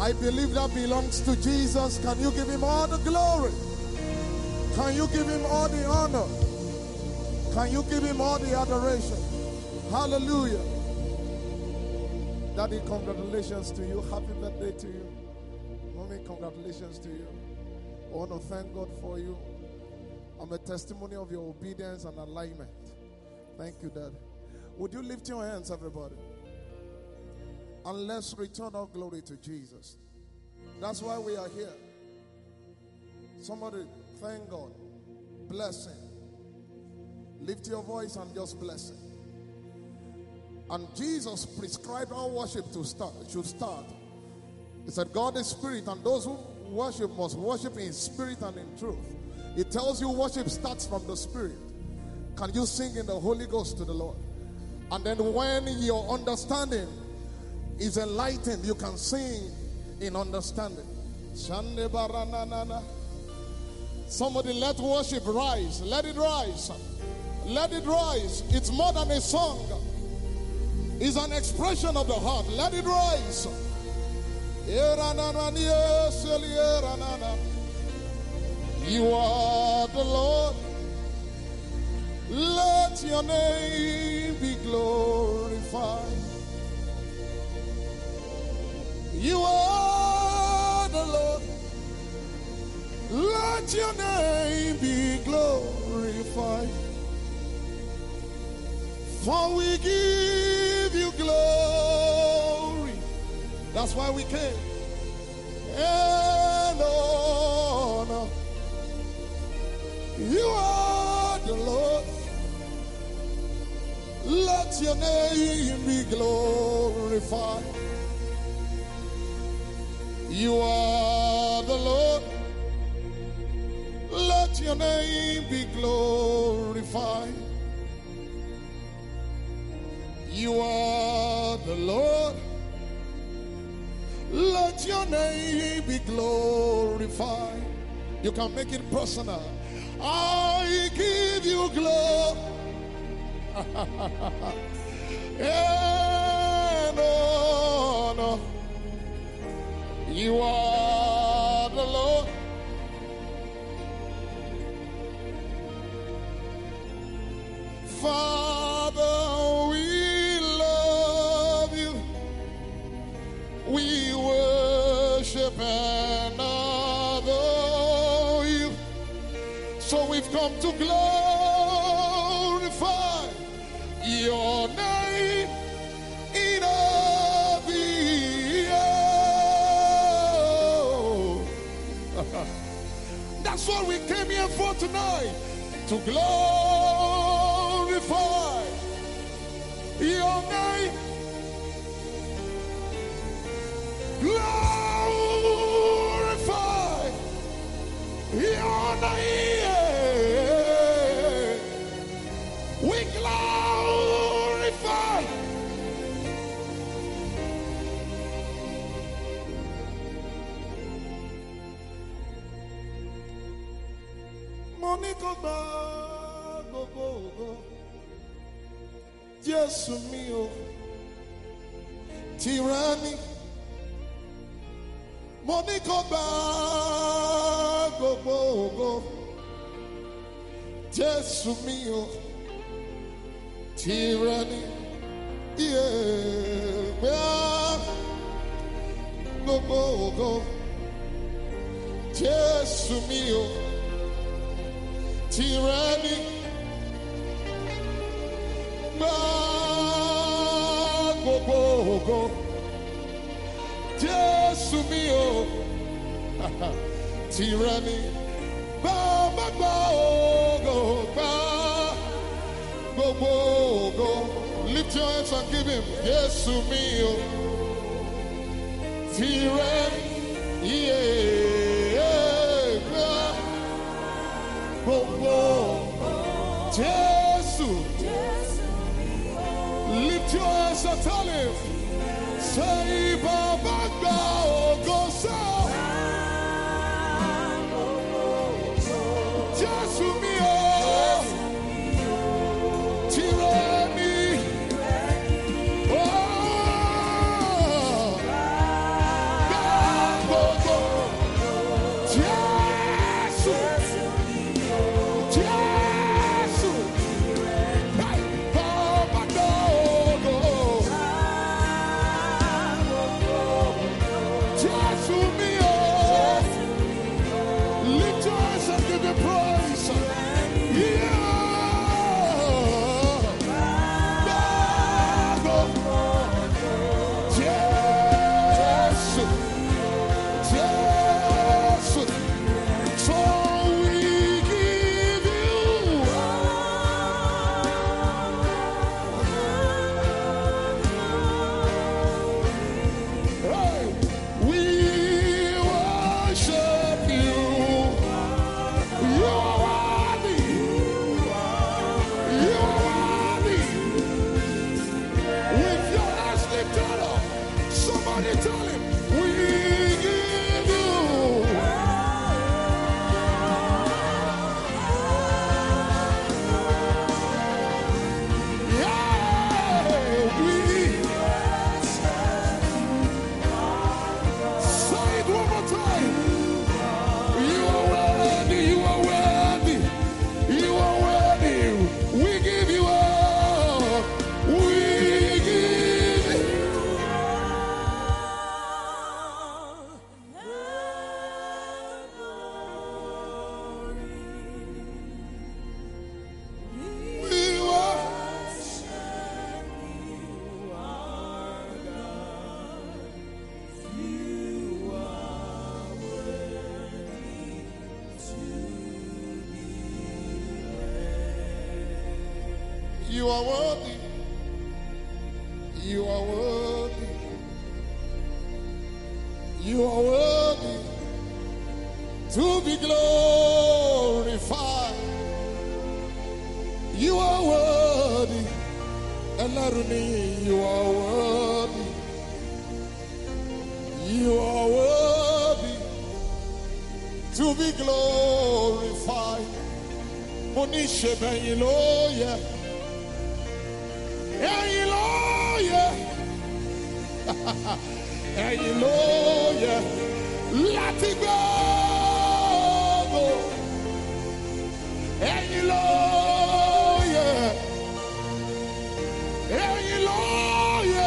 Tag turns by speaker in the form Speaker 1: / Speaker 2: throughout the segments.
Speaker 1: I believe that belongs to Jesus. Can you give him all the glory? Can you give him all the honor? Can you give him all the adoration? Hallelujah. Daddy, congratulations to you. Happy birthday to you. Mommy, congratulations to you. I want to thank God for you. I'm a testimony of your obedience and alignment. Thank you, Dad. Would you lift your hands, everybody? And let's return our glory to Jesus. That's why we are here. Somebody thank God. Bless him. Lift your voice and just bless him. And Jesus prescribed our worship should start. He said, God is spirit, and those who worship must worship in spirit and in truth. It tells you worship starts from the spirit. Can you sing in the Holy Ghost to the Lord? And then when your understanding is enlightened, you can sing in understanding. Somebody let worship rise. Let it rise. Let it rise. It's more than a song. It's an expression of the heart. Let it rise. You are the Lord. Let your name be glorified. You are the Lord. Let your name be glorified. For we give you glory. That's why we came. And honor. You are the Lord. Let your name be glorified. You are the Lord. Let your name be glorified. You are the Lord. Let your name be glorified. You can make it personal. I give you glory and honor. You are the Lord. Father, we love you. We worship and adore you. So we've come to glorify your name in all the earth. That's what we came here for tonight. To glorify your name. Glorify your name. We glorify. Monica go go. Jésù mi o, tyranny. Monica go go. Jésù mi o, tyranny. Yeah, go go. Jésù mi o, tyranny. Go. Jésù mi o, tyranny. Go. Lift your hands and give him. Jésù mi o, tyranny. Go. Jésù. Lift your hands and tell him. Say, Baba, go, say. Jésù mi o, tyranny. Oh, Somebody tell him, we give you. Yeah, we say it one more time. You are worthy, you are worthy, you are worthy. We give you all. We give you. We worship you are worthy. You are worthy. You are worthy to be glorified. You are worthy. Elaruni, you are worthy. You are worthy to be glorified. Monishe Beyiloya. Eyiloya. Eyiloya. Latigo. Eyiloya. Eyiloya.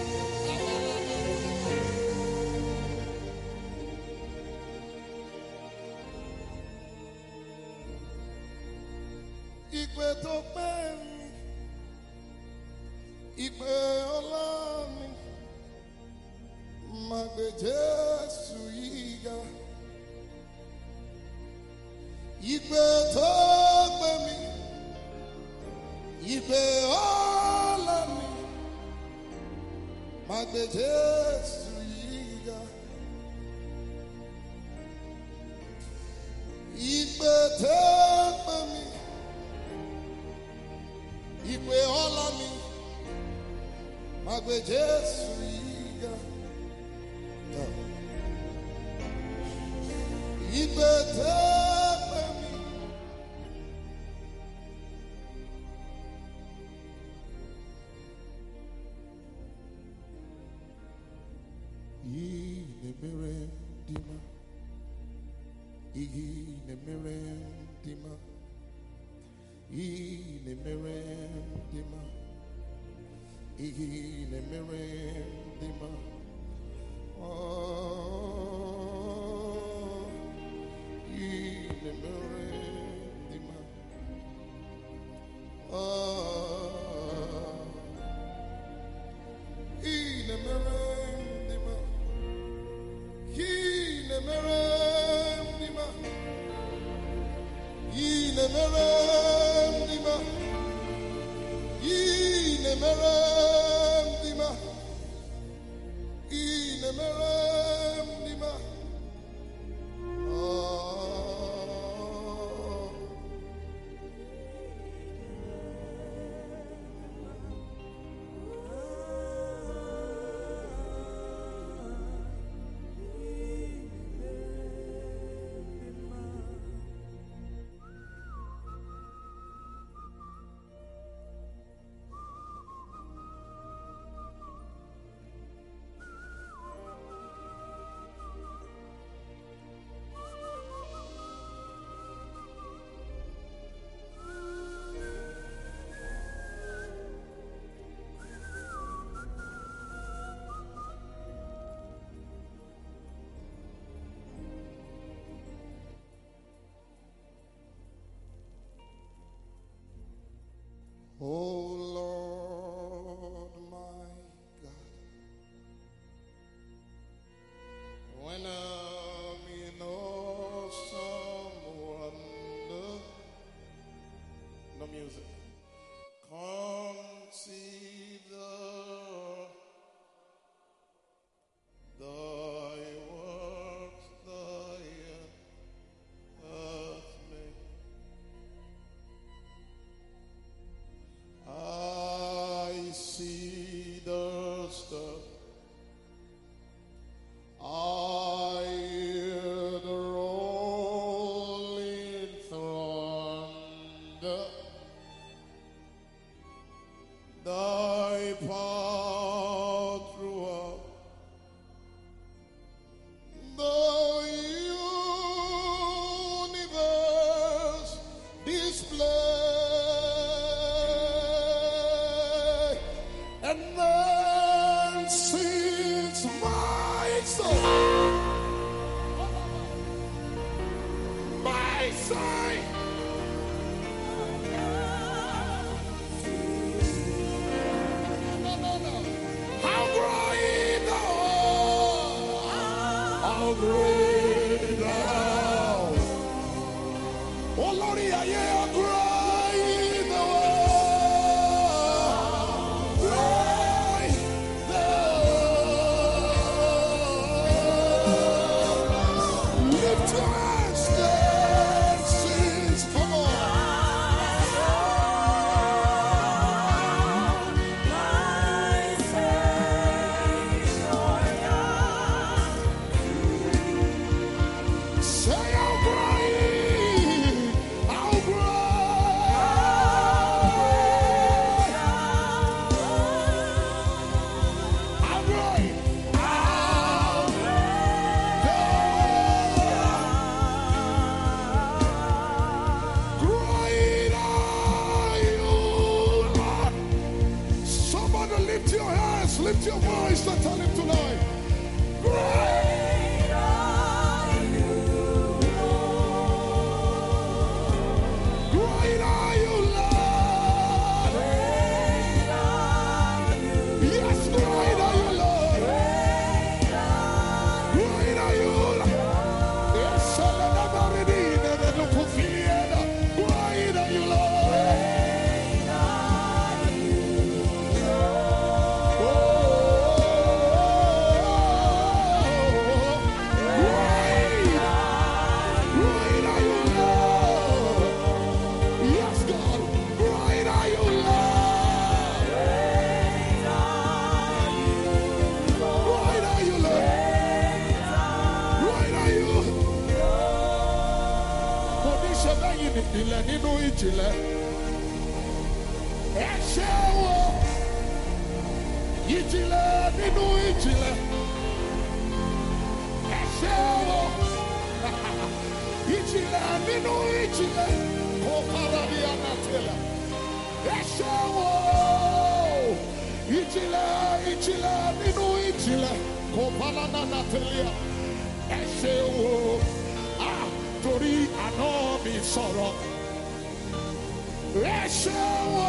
Speaker 1: Igbe tó pé mi, igbe ọlá mi, máa gbé Jésù yìí ga. Igbe tó pé mi, igbe ọlá mi, máa gbé Jésù yìí ga. Igbe tó pé mi, igbe ọlá mi, máa gbé Jésù yìí ga. Igbe tó pé mi, yìí ni mere dima, yìí ni mere dima, yìí ni mere dima, yìí ni mere dima. Oh, yìí ni mere dima. Oh, yìí ni mere dima. Yìí ni mere dima. Yìí ni mere dima. Yìí ni mere dima. Yìí ni mere dima. Oh Lord, my God, when I'm in awesome wonder, no music, consider thy works, thy earth made. I see the stuff soul. My soul. How great thou art. How great thou. Oh Lord, yeah, how great thou art. Great thou art. Lift your hands, dances. Come on. Say how great, how great, how great, how great are you, Lord. Somebody lift your hands, lift your voice and tell him tonight. Great are you, Lord. Great are you, Lord. Great are you. Yes, great are you, Lord. Great are you, Lord. Yes, Saladabaridina, the Lucufiliana. Great are you, Lord. Great are you, Lord. Yes, God. Great are you, Lord. Great are you, Lord. Great are you. Oníṣẹ́ bẹ́yìn nìpìlẹ̀ nínú ìjìnlẹ̀. Ẹ ṣé o. Ìjìnlẹ̀ nínú ìjìnlẹ̀. Ẹ ṣé o. Ìjìnlẹ̀ nínú ìjìnlẹ̀. Kò kára ní ànátẹ́lẹ̀. Ẹ ṣé o. Ìjìnlẹ̀ nínú ìjìnlẹ̀. Kò kára ní ànátẹ́lẹ̀. Ẹ ṣé o. Torí àná mi sọ̀rọ̀. Ẹ ṣé o.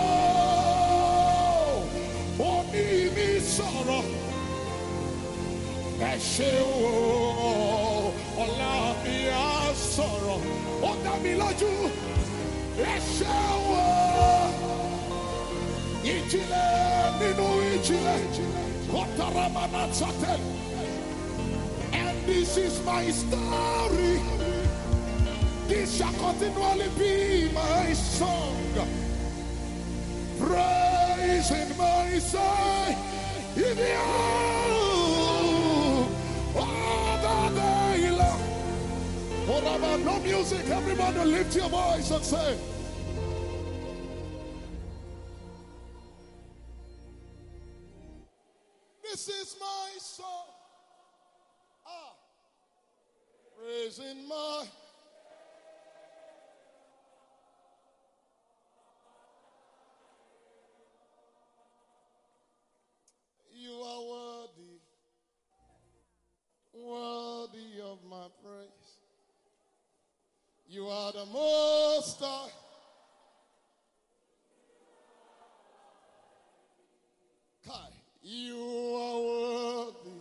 Speaker 1: Òní mi sọ̀rọ̀. Ẹ ṣé o. Ọ̀la mi á sọ̀rọ̀. Ó dá mi lójú. Ẹ ṣé o. Ìjìnlẹ̀ nínú ìjìnlẹ̀. Kọ́tàràmánà sátẹ̀. And this is my story. This shall continually be my song. Praise in my side. In the all the day long. What about no music? Everybody lift your voice and say, this is my song. Praise in my. You are worthy, worthy of my praise. You are the Most High. Kai, you are worthy.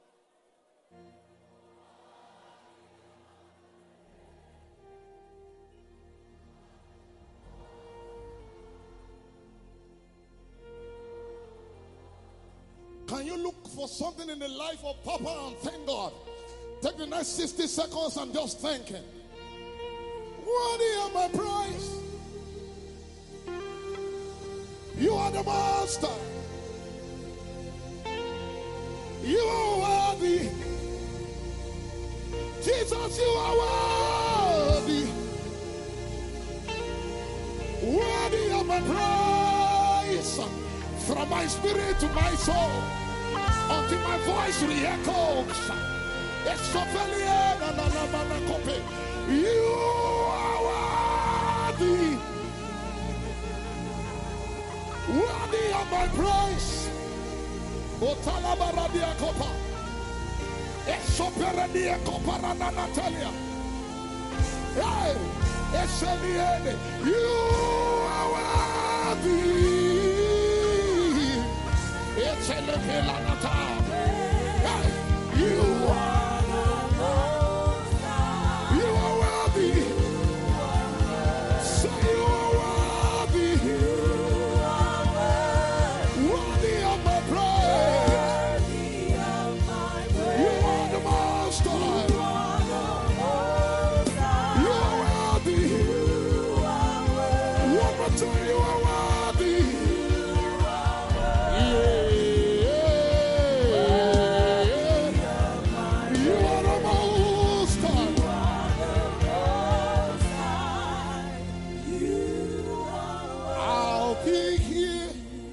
Speaker 1: Can you look for something in the life of Papa and thank God? Take the next 60 seconds and just thank Him. Worthy of my praise. You are the Master. You are worthy. Jesus, you are worthy. Worthy of my praise. From my spirit to my soul, until my voice re-echoes. You are worthy, worthy of my praise. Esoperania koparana Natalia. Hey, Eseliene, you are worthy. Eselefela Natalia. Hey, you are worthy. Say you are worthy. Worthy of my praise. You are the Most High. You are worthy. One more time, you are worthy. Yeah. You are the Most High. I'll be here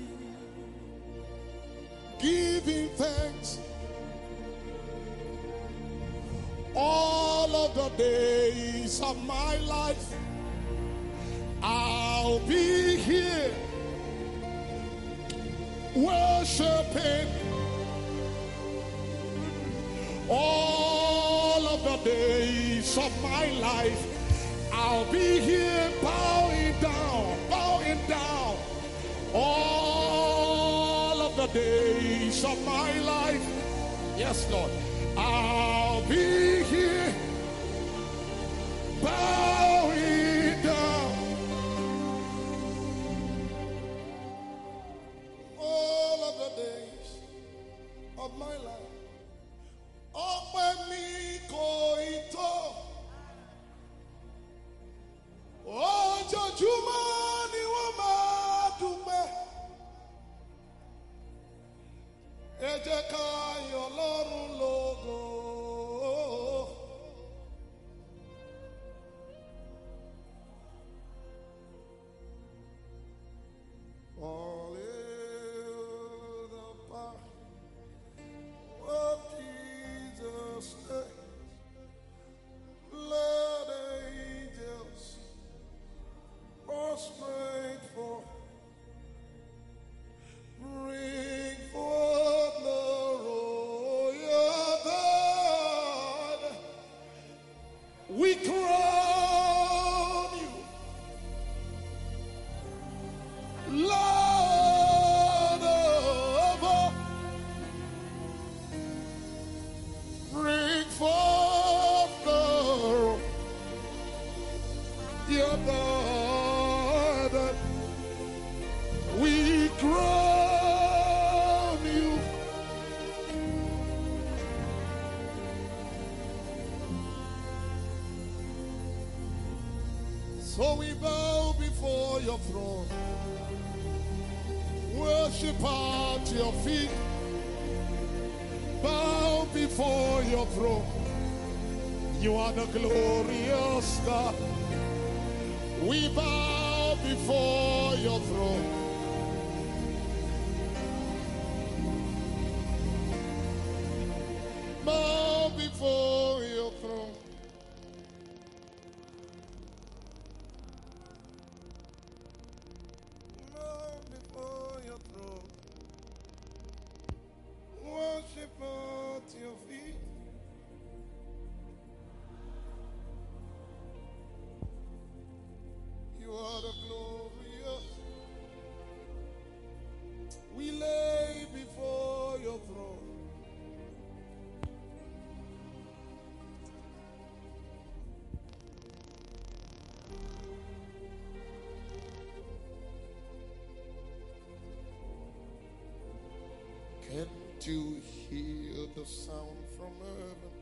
Speaker 1: giving thanks all of the days of my life. I'll be here worshiping all of the days of my life. I'll be here bowing down all of the days of my life. Yes, Lord. I'll be here bowing down all of the days of my life. Ọpẹ́ mi kò ì tó. Ojoojúmọ́ ni wọ́n máa dúpẹ́. Ẹ jẹ́ ká yìn Ọlọ́run lógo. All hail the power of Jesus' name. Let angels prostrate for, bring forth the royal God. We crown you, Lord of all. Bring forth the royal God. We crown you. So we bow before your throne, worship at your feet, bow before your throne. You are the glorious God. We bow before your throne. Bow before your throne. Bow before your throne. Worship at your feet. You are the glorious. We lay before your throne. Can't you hear the sound from heaven?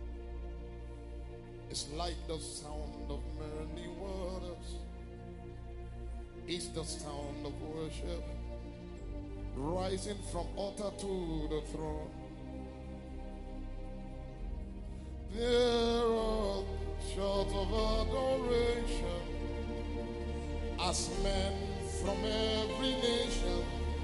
Speaker 1: It's like the sound of many waters. It's the sound of worship rising from altar to the throne. There are shouts of adoration as men from every nation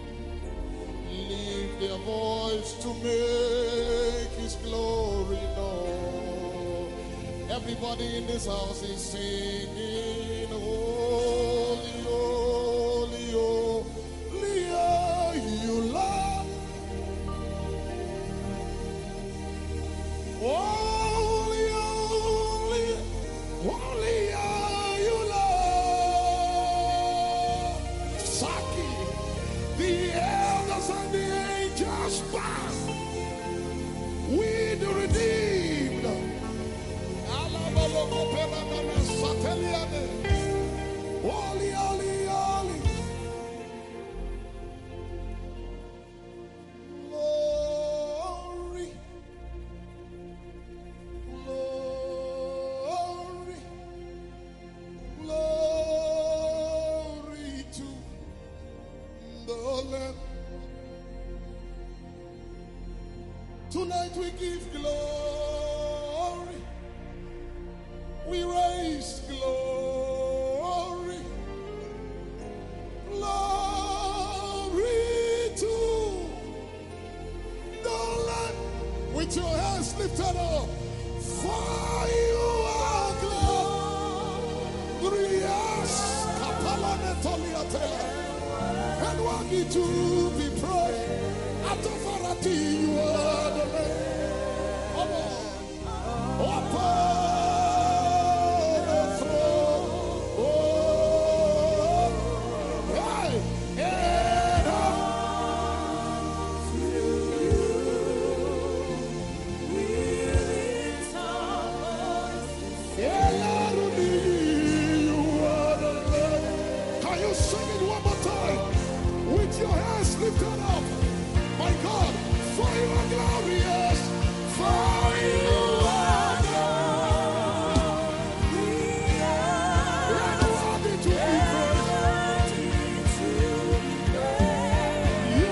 Speaker 1: lift their voice to make his glory known. Everybody in this house is singing, holy, holy, holy are you, Lord. Holy, holy, holy are you, Lord. Saki, the elders and the angels bow. We the redeemed. Holy, holy, holy. Glory, glory, glory to the Lamb. Tonight we give glory. We raise glory. Glory to the Lamb. With your hands lifted up. For you are glorious. And worthy to be praised. At authority you are the Lamb. Upon the throne. Oh, hey, and unto you we lift our voices. You are the Lamb. Can you sing it one more time? With your hands lifted up. My God, for you are glorious. For you are glorious. And worthy to be praised. You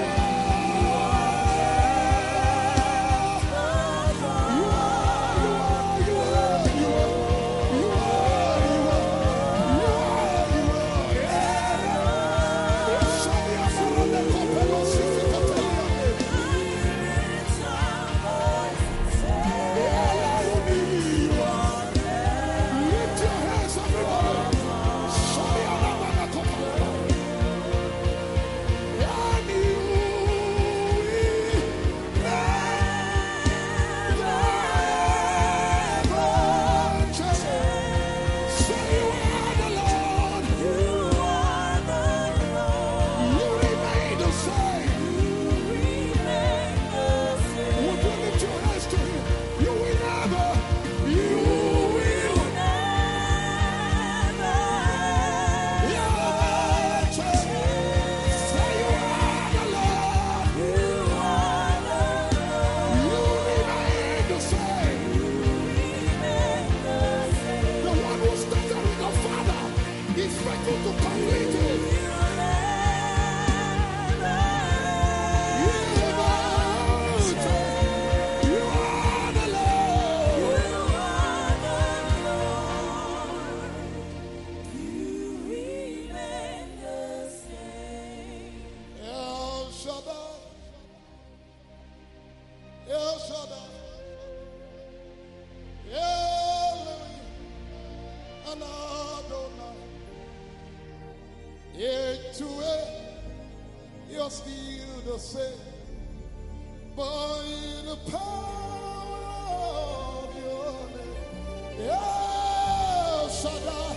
Speaker 1: You're still the same, by the power of your name, El Shaddai,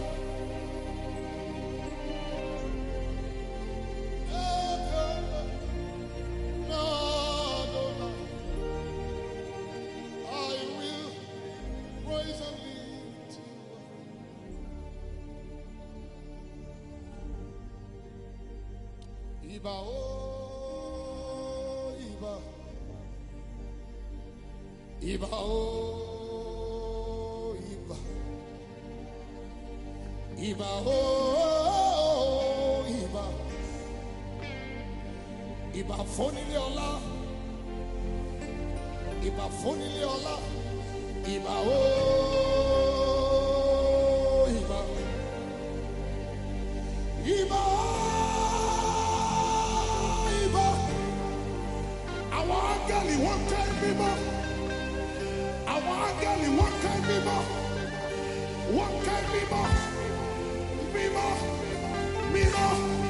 Speaker 1: Adonai, I will praise and lift you. Iba, oh, Iba. Iba, oh, Iba. Iba, oh, Iba. Iba, Foniliola. Iba, Foniliola. Iba, oh, Iba. Iba. Girl, one time me more. I want girl, one time me more. One time me more. Me more. Me more.